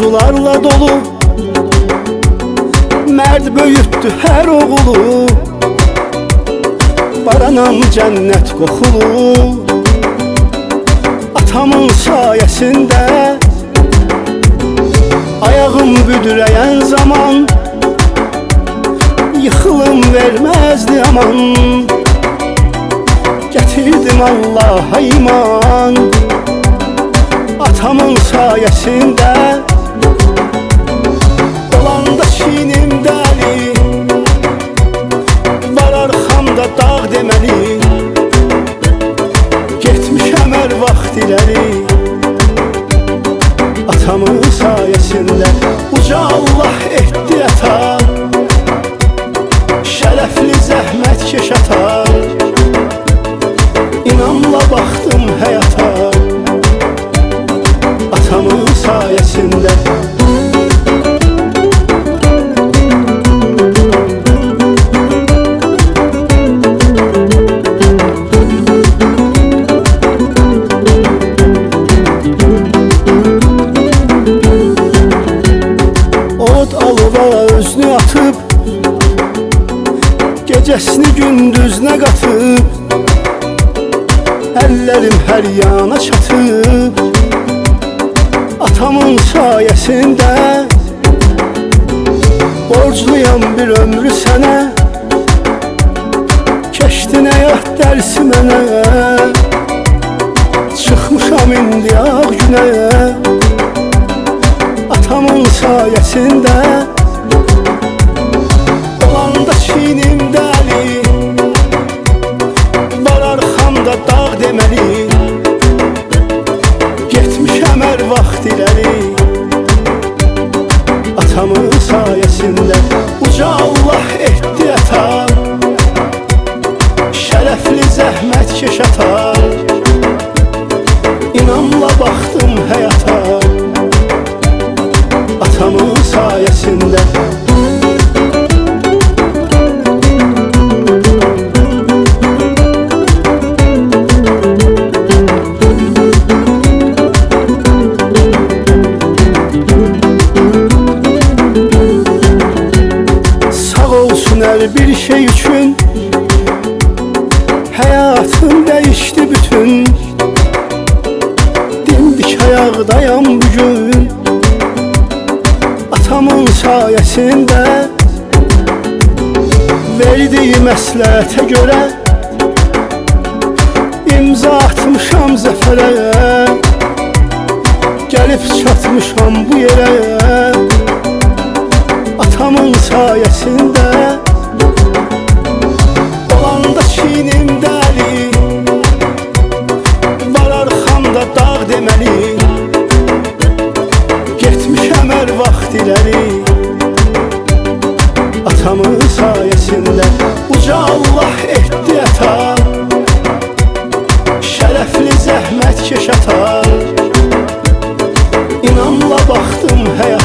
arzularla dolu. Mərd böyütdü hər oğulu, baranam cənnət qoxulu. Atamın sayəsində ayağım büdürəyən zaman yıxılım verməzdi aman. Gətirdim Allaha iman, atamın sayəsində. Olanda çiynimdə əli, var arxamda dağ deməli. Getmişəm hər vaxt iləri, atamın sayəsində. Uca Allah etdi ata, şərəfli zəhmətkeş ata. İnamla baxdım həyata, atamın sayəsində. Od alova özünü atıb, gecəsini gündüzünə qatıb. Əllərim hər yana çatıb, atamın sayəsində. Borcluyam bir ömrü sənə, keçdin həyat dərsi mənə. Çıxmışam indi ağ günə, atamın sayəsində. Olanda çiynimdə əli, var arxamda dağ deməli. Getmişəm hər vaxt iləri, atamın sayəsində. Uca Allah etdi ata, şərəfli zəhmətkeş ata. İnamla baxdım həyata, atamın sayəsində. Hər bir şey üçün həyatım dəyişdi bütün. Dimdik ayaqdayam bugün, atamın sayəsində. Verdiyi məsləhətə görə imza atmışam zəfərə. Gəlib çatmışam bu yerə, atamın sayəsində. Olanda çiynimdə əli, var arxamda dağ deməli. Getmişəm hər vaxt iləri, atamın sayəsində. Uca Allah etdi ata, şərəfli zəhmətkeş ata. İnamla baxdım həyata,